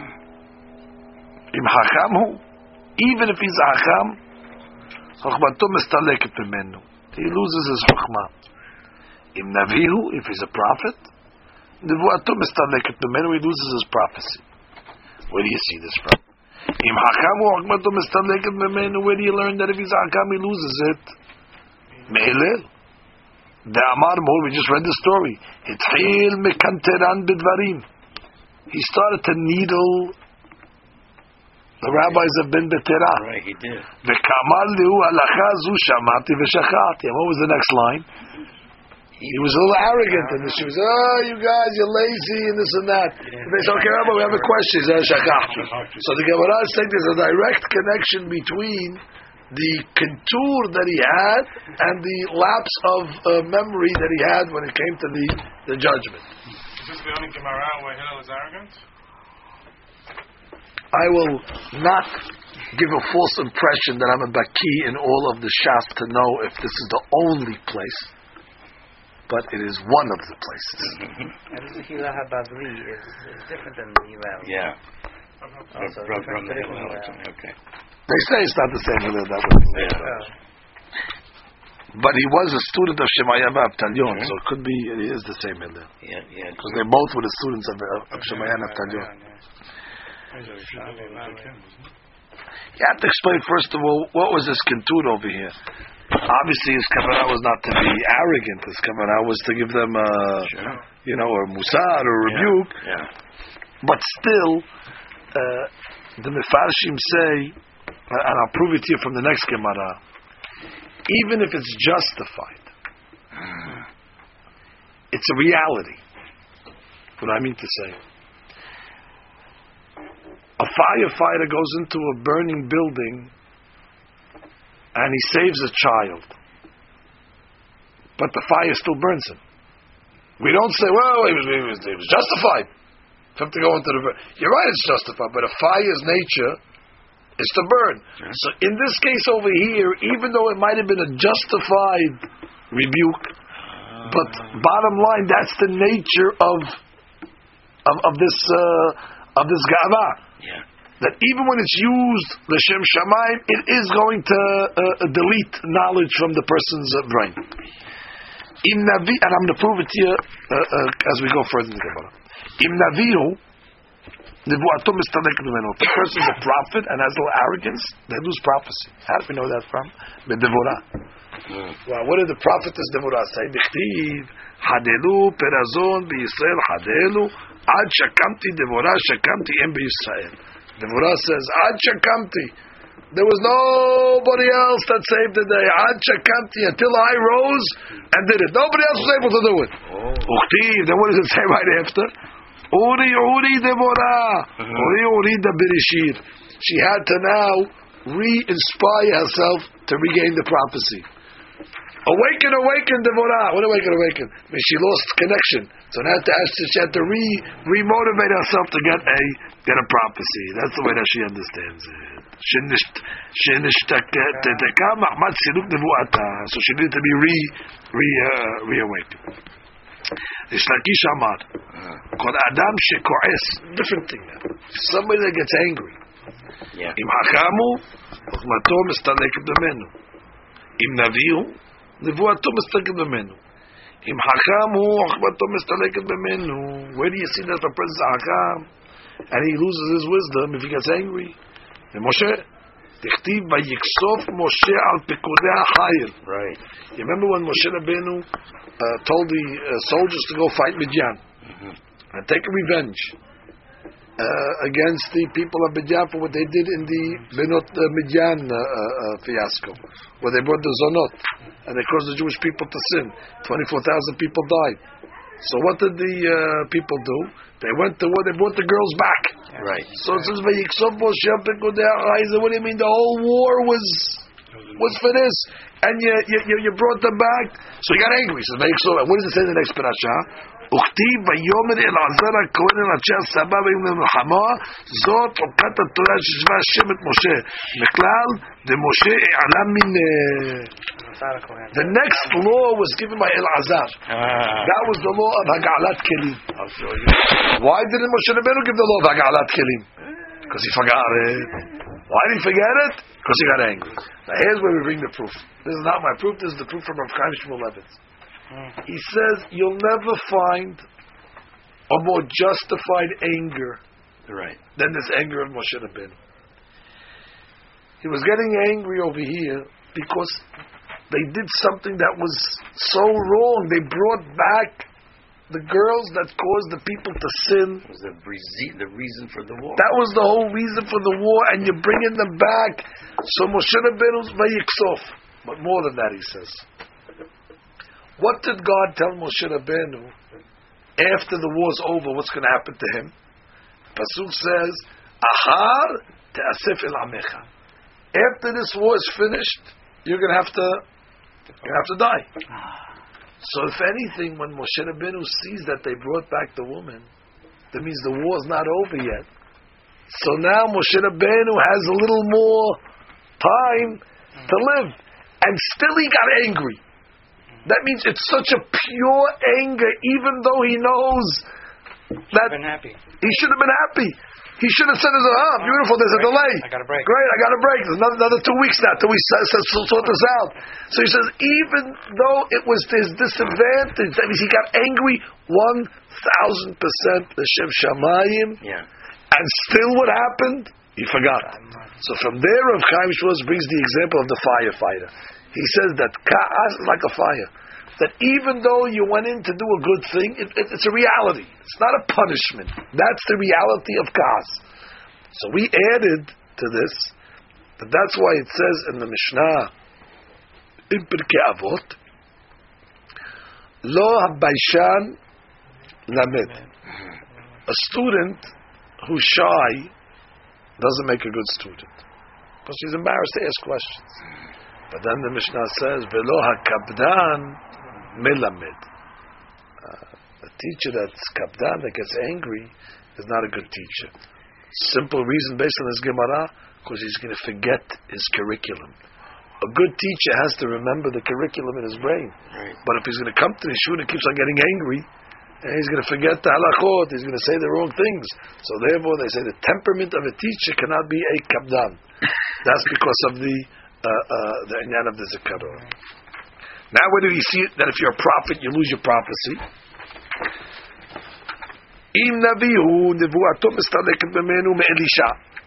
im hacham hu, even if he's hacham, chokhmato mistaleket mimenu, he loses his chokhmah. Im navihu, if he's a prophet, nevuato mistaleket mimenu, he loses his prophecy. Where do you see this from? Im hacham hu, chokhmato mistaleket mimenu, where do you learn that if he's hacham, he loses it? Me'elel. The Amar Mor, we just read the story. Hitchil mekanteran bidvarim. He started to needle the rabbis of Ben Betera. Right, he did. V'kamar lihu halacha zu shamati v'shachati. And what was the next line? He was a little arrogant, and she was, oh, you guys, you're lazy, and this and that. And they said, okay, Rabbi, we have a question. He said, shachati. So the Gemara is saying there's a direct connection between the contour that he had and the lapse of uh, memory that he had when it came to the, the judgment. Is this the only Gemara where Hillel is arrogant? I will not give a false impression that I'm a baki in all of the shas to know if this is the only place, but it is one of the places. And the Hillel HaBavli is, is different than the Hillel. Yeah. Also, From, different from the traditional Hillel. Hillel. Okay. They say it's not the same Hillel that way. Yeah. Oh. But he was a student of Shemaya Avtalyon, Mhm. so it could be it is the same Hillel. Yeah, yeah. Because they both were the students of, of Shemaya Avtalyon. You have to explain first of all, what was this contour over here? Obviously his kavanah was not to be arrogant, his kavanah was to give them a, Sure. you know, a musar or a rebuke. Yeah. But still, uh, the Mefarshim say, and I'll prove it to you from the next Gemara, even if it's justified, it's a reality. What I mean to say, a firefighter goes into a burning building and he saves a child. but the fire still burns him. We don't say, well, he was, he was, he was justified for him to go into the burn. You're right, it's justified, but a fire's nature is to burn. Sure. So in this case over here, even though it might have been a justified rebuke, uh, but bottom line, that's the nature of of, of this uh, of this ga'ava. Yeah. That even when it's used l'shem shamayim, it is going to uh, delete knowledge from the person's uh, brain. Im navi, and I'm going to prove it to you uh, uh, as we go further in the Gemara. Im navihu, nevuato mistalek mimeno. If the person is a prophet and has a little arrogance, they lose prophecy. How do we know that from? B'devorah. Well, what did the prophetess Devorah say? Dichtiv hadelu perazon b'Yisrael hadelu ad shakamti Devorah shakamti em b'Yisrael. Devorah says ad shakamti. There was nobody else that saved the day. Ad shakamti, until I rose and did it. Nobody else was able to do it. Uchtiv. Then what does it say right after? Uri uri Devorah. Uri uri da Bereshit. She had to now re-inspire herself to regain the prophecy. Awaken, awaken, Devorah. What awaken, awaken? I mean, she lost connection. So now to ask, she had to re re-motivate herself to get a get a prophecy. That's the way that she understands it. So she needed to be re re uh, reawakened. Ishlakish Amar. Kol Adam shekoes. Different thing now. Somebody that gets angry. Yeah. Im hakamu, chokmato mistaleket b'menu. Im naviu, nevuato mistaleket b'menu. Im hakamu, chokmato mistaleket b'menu. Where do you see that the person is hakam and he loses his wisdom if he gets angry? And Moshe, tichtiv vayiksof Moshe al pekudei ha'chayil. Right. You remember when Moshe Rabbeinu uh, told the uh, soldiers to go fight Midian mm-hmm. and take revenge uh, against the people of Midian for what they did in the Benot uh, Midian uh, uh, fiasco, where they brought the zonot and they caused the Jewish people to sin. Twenty-four thousand people died. So what did the uh, people do? They went to war. They brought the girls back. Right. So it says, "Vayiksof Moshe al pekudei ha'chayil." What do you mean? The whole war was was for this, and you you you brought them back. So he got angry. He says, "Vayiksof." What does it say in the next parasha? Uchtiv vayomer Elazar haKohen el Anshe Hasaba v'Milchama zot chukat haTorah sheshva Hashem et Moshe meklal de Moshe e'alam min. The next law was given by Elazar. Ah. That was the law of Haga'alat Kelim. I'll show you. Why didn't Moshe Rabbeinu give the law of Haga'alat Kelim? Because he forgot it. Why did he forget it? Because he got angry. Now here's where we bring the proof. This is not my proof. This is the proof from Rav Chaim Shmulevitz. He says you'll never find a more justified anger Right. than this anger of Moshe Rabbeinu. He was getting angry over here because they did something that was so wrong. They brought back the girls that caused the people to sin. It was the reason, the reason for the war. That was the whole reason for the war, and you're bringing them back. So Moshe Rabbeinu's vayiksof. But more than that, he says. What did God tell Moshe Rabbeinu after the war's over? What's going to happen to him? Pasuk says, "Ahar te'asef el amecha." After this war is finished, you're going to have to, you're going to have to die. So, if anything, when Moshe Rabbeinu sees that they brought back the woman, that means the war's not over yet. So now Moshe Rabbeinu has a little more time to live, and still he got angry. That means it's such a pure anger, even though he knows that been happy. he should have been happy. He should have said, "Ah, beautiful. There's a delay. I got a break. Great, I got a break. There's another, another two weeks now till we s- s- sort this out." So he says, even though it was his disadvantage, that means he got angry one thousand percent. L'shem shamayim, Yeah. and still what happened? He forgot. So from there, Rav Chaim Shmulevitz brings the example of the firefighter. He says that ka'as is like a fire. That even though you went in to do a good thing, it, it, it's a reality. It's not a punishment. That's the reality of ka'as. So we added to this, that that's why it says in the Mishnah, in Pirkei Avot, Lo habayshan lamed. A student who's shy doesn't make a good student. Because he's embarrassed to ask questions. But then the Mishnah says, Velo hakabdan melamed. Uh, a teacher that's kapdan, that gets angry, is not a good teacher. Simple reason based on this Gemara, because he's going to forget his curriculum. A good teacher has to remember the curriculum in his brain. Right. But if he's going to come to the shul and keeps on getting angry, and he's going to forget the halachot, he's going to say the wrong things. So therefore, they say the temperament of a teacher cannot be a kapdan. That's because of the uh, uh, the inyan of the zikaron. Now, where do we see it that if you're a prophet, you lose your prophecy? Im navihu nevuato mistaleket b'menu me'elisha.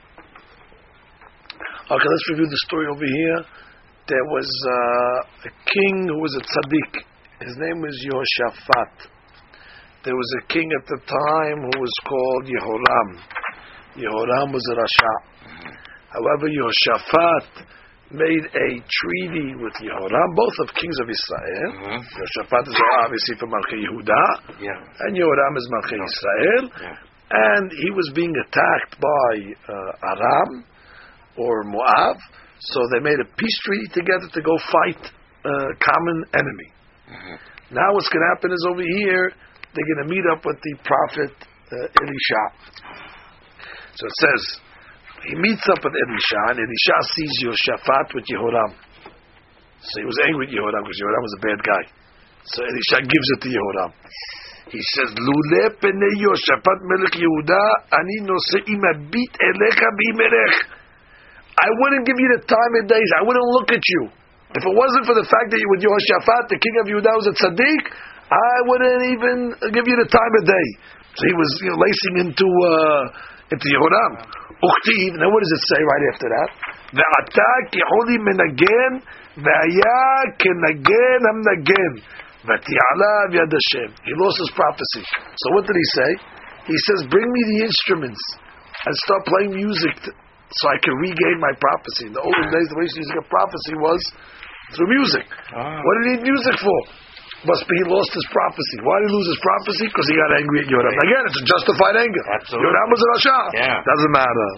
Okay, let's review the story over here. There was uh, a king who was a tzaddik. His name was Yehoshaphat. There was a king at the time who was called Yehoram. Yehoram was a Rasha. However, Yehoshaphat made a treaty with Yehoram, both of kings of Israel. Mm-hmm. Yehoshaphat is obviously from Malchei Yehuda, Yeah. and Yehoram is Malchei Israel. Yeah. And he was being attacked by uh, Aram or Moab, so they made a peace treaty together to go fight a uh, common enemy. Mm-hmm. Now what's going to happen is over here, they're going to meet up with the prophet uh, Elisha. So it says, he meets up with Elisha, and Elisha sees Yehoshaphat with Yehoram. So he was angry with Yehoram, because Yehoram was a bad guy. So Elisha gives it to Yehoram. He says, Lule pene Yehoshaphat melech Yehuda, ani nose'im abit elecha b'imelech. I wouldn't give you the time of days. I wouldn't look at you. If it wasn't for the fact that you with Yehoshaphat, the king of Yehuda, was a tzaddik, I wouldn't even give you the time of day. So he was, you know, lacing into uh, into Yehoram. Uchtiv. Now what does it say right after that? Ve'ata keholi menagen ve'aya kenagen hamnagen v'ti'alav yad Hashem. He lost his prophecy. So what did he say? He says, bring me the instruments and start playing music to, so I can regain my prophecy. In the olden days, the way you used to get prophecy was through music. Ah. What did he need music for? Must be he lost his prophecy. Why did he lose his prophecy? Because he got angry at Yoram. Again, it's a justified anger. Absolutely. Yoram was a Rasha. Yeah. Doesn't matter.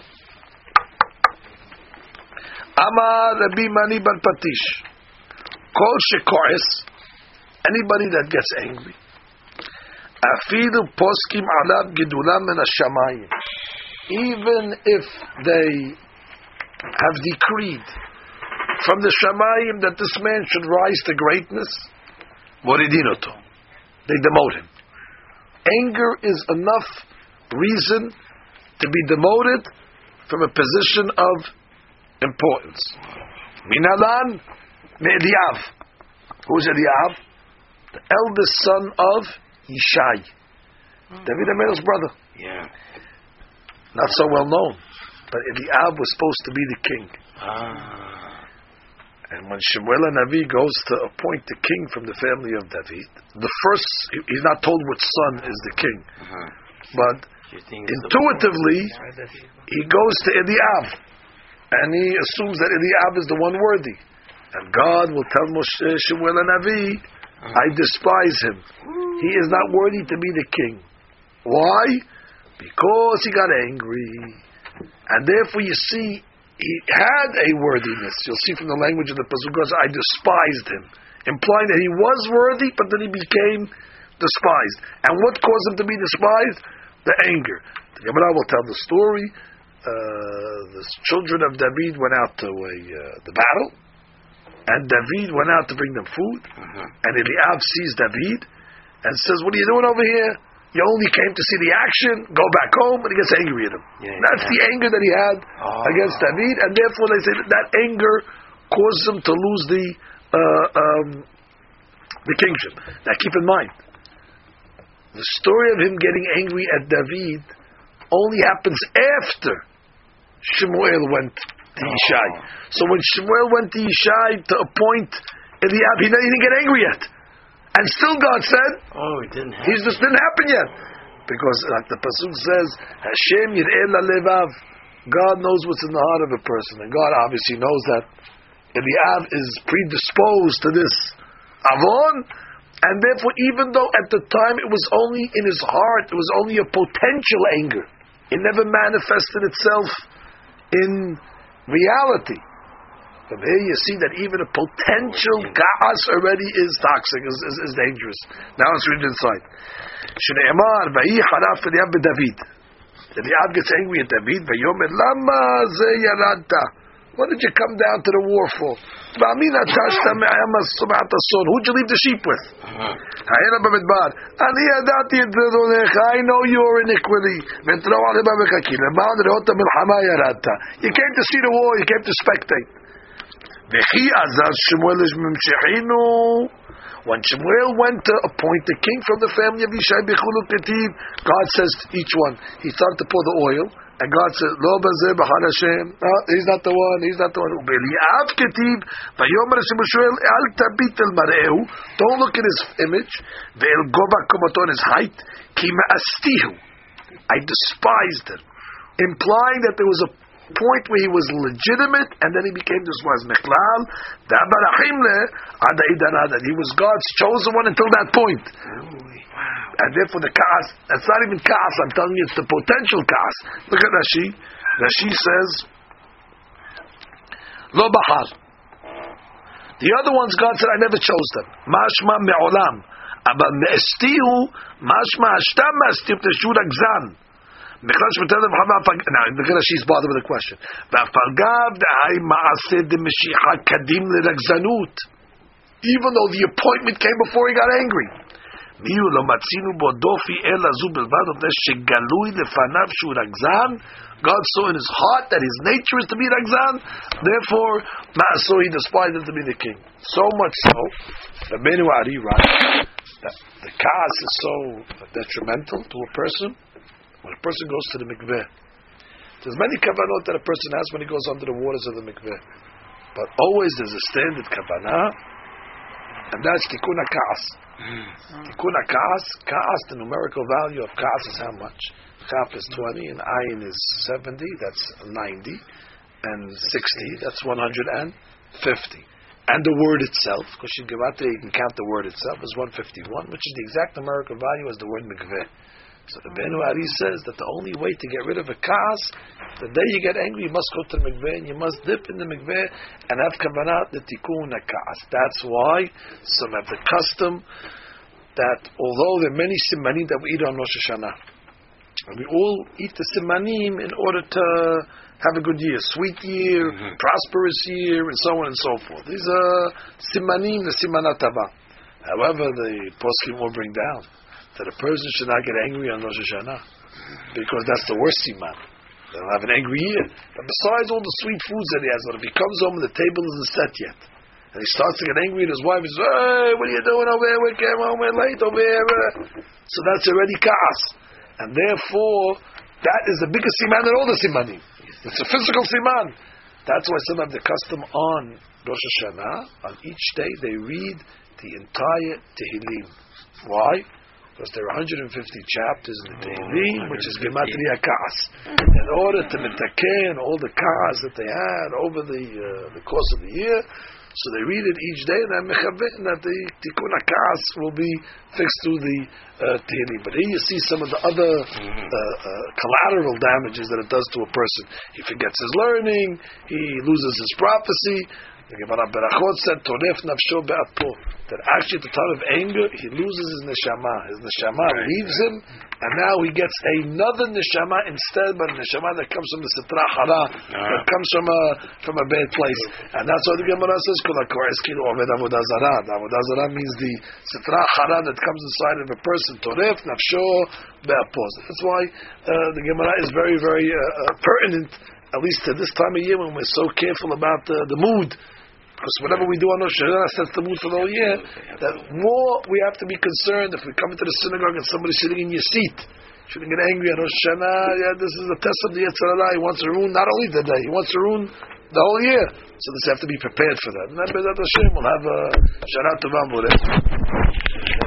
Amar Rabbi Mani Bar Patish. Kol shekoes. Anybody that gets angry. Afidu poskim alav gidulam min hashamayim. Even if they have decreed from the Shamayim that this man should rise to greatness, moridinoto, they demote him. Anger is enough reason to be demoted from a position of importance. Minalan me'Eliav. Who's Eliav? The eldest son of Yishai, David HaMelech's brother. Yeah. Not so well known, but Eliab was supposed to be the king. Ah. And when Shemuel Hanavi goes to appoint the king from the family of David, the first, he's not told which son is the king, Uh-huh. but intuitively he goes to Eliab, and he assumes that Eliab is the one worthy. And God will tell Moshe, Shemuel Hanavi, I despise him. He is not worthy to be the king. Why? Because he got angry. And therefore you see, he had a worthiness. You'll see from the language of the Pasuk, I despised him. Implying that he was worthy, but then he became despised. And what caused him to be despised? The anger. The Gemara will tell the story. Uh, the children of David went out to a, uh, the battle, and David went out to bring them food. Uh-huh. And Eliab sees David and says, what are you doing over here? You only came to see the action, go back home, and he gets angry at him. Yeah, That's yeah. the anger that he had Oh. against David, and therefore they say that, that anger caused him to lose the uh, um, the kingship. Now keep in mind, the story of him getting angry at David only happens after Shemuel went to Yishai. Oh. So when Shemuel went to Yishai to appoint Eliab, he didn't get angry yet. And still God said, Oh, it didn't happen. He just didn't happen yet. Because like the Pasuk says, Hashem yir'eh lalevav. God knows what's in the heart of a person. And God obviously knows that Eliab is predisposed to this avon. And therefore, even though at the time it was only in his heart, it was only a potential anger. It never manifested itself in reality. From here you see that even a potential ka'as already is toxic, is, is, is dangerous. Now let's read it inside. Shne'emar v'hi haraf Eliab b'David. Eliab gets angry at David. V'yomer lama ze yaranta. What did you come down to the war for? Who'd you leave the sheep with? I know your iniquity. You came to see the war, you came to spectate. When Shmuel went to appoint the king from the family of Yishai, God says to each one, he started to pour the oil. And God said, "Lo bazeh b'chad Hashem." No, he's not the one. He's not the one. Ubeliav ketiv vayomer Hashem Shmuel al tabit el marehu. Don't look at his image. Ve'el gova komato, his height. Ki ma'astihu. I despised him, implying that there was a point where he was legitimate, and then he became this was meklal. That he was God's chosen one until that point. And therefore the ka'as, that's not even ka'as, I'm telling you, it's the potential ka'as. Look at Rashi. Rashi says, Lo bahar. The other ones, God said, I never chose them. Mashma me'olam. But me'estihu, mashma ashtam me'estihu, t'shu ragzan. Now, look at Rashi's bothered with the question. Even though the appointment came before he got angry. God saw in his heart that his nature is to be Ragzan, therefore so he despised him to be the king. So much so that Benu Ari writes that the Ka'as is so detrimental to a person when a person goes to the mikveh. There's many kavanot that a person has when he goes under the waters of the mikveh, but always there's a standard kavanah, and that's tikkun ha'ka'as. Tikkun ha'ka'as, ka'as, the numerical value of ka'as is how much? Chaf is twenty, and ayin is seventy, that's ninety, and sixty, that's one hundred fifty. And the word itself, because you give out there, you can count the word itself, is one fifty-one, which is the exact numerical value as the word mikveh. So the Benu Ari says that the only way to get rid of a ka'as, the day you get angry, you must go to the mikveh, and you must dip in the mikveh and have kavanah the tikkun ha'ka'as. That's why some have the custom that although there are many simanim that we eat on Rosh Hashanah, and we all eat the simanim in order to have a good year, sweet year, mm-hmm. prosperous year, and so on and so forth. These are simanim, the simanat haba. However, the poskim will bring down that a person should not get angry on Rosh Hashanah, because that's the worst siman. They'll have an angry year. But besides all the sweet foods that he has, when he comes home and the table isn't set yet, and he starts to get angry at his wife, he says, "Hey, what are you doing over here? We came home, we're late over here." So that's already ka'as. And therefore, that is the biggest siman than all the simanim. It's a physical siman. That's why some have the custom on Rosh Hashanah, on each day they read the entire Tehillim. Why? Because there are one hundred fifty chapters in the Tehillim, which is Gematria Ka'as. In order to mitakeh all the Ka'as that they had over the uh, the course of the year, so they read it each day, and then that the Tikkun HaKa'as will be fixed through the uh, Tehillim. But here you see some of the other uh, uh, collateral damages that it does to a person. He forgets his learning, he loses his prophecy. The Gemara Berachot said, "Toref nafsho be'apo," that actually at the time of anger he loses his neshama. His neshama right. leaves him, and now he gets another neshama instead, but a neshama that comes from the sitra hara, uh-huh. that comes from a from a bad place. And that's what the Gemara says. Kol hakores kilo oved avodah zarah. Avodah zarah means the sitra hara that comes inside of a person. Toref nafsho be'apo. That's why uh, the Gemara is very, very uh, uh, pertinent, at least at this time of year when we're so careful about uh, the mood. Because whatever we do on Rosh Hashanah sets the mood for the whole year. That more we have to be concerned if we come into the synagogue and somebody's sitting in your seat. Shouldn't get angry on Rosh Hashanah. Yeah, this is a test of the Yetzer Hara. He wants to ruin not only the day, he wants to ruin the whole year. So this have to be prepared for that. And then B'ezrat Hashem will have a Shana Tova Boreh.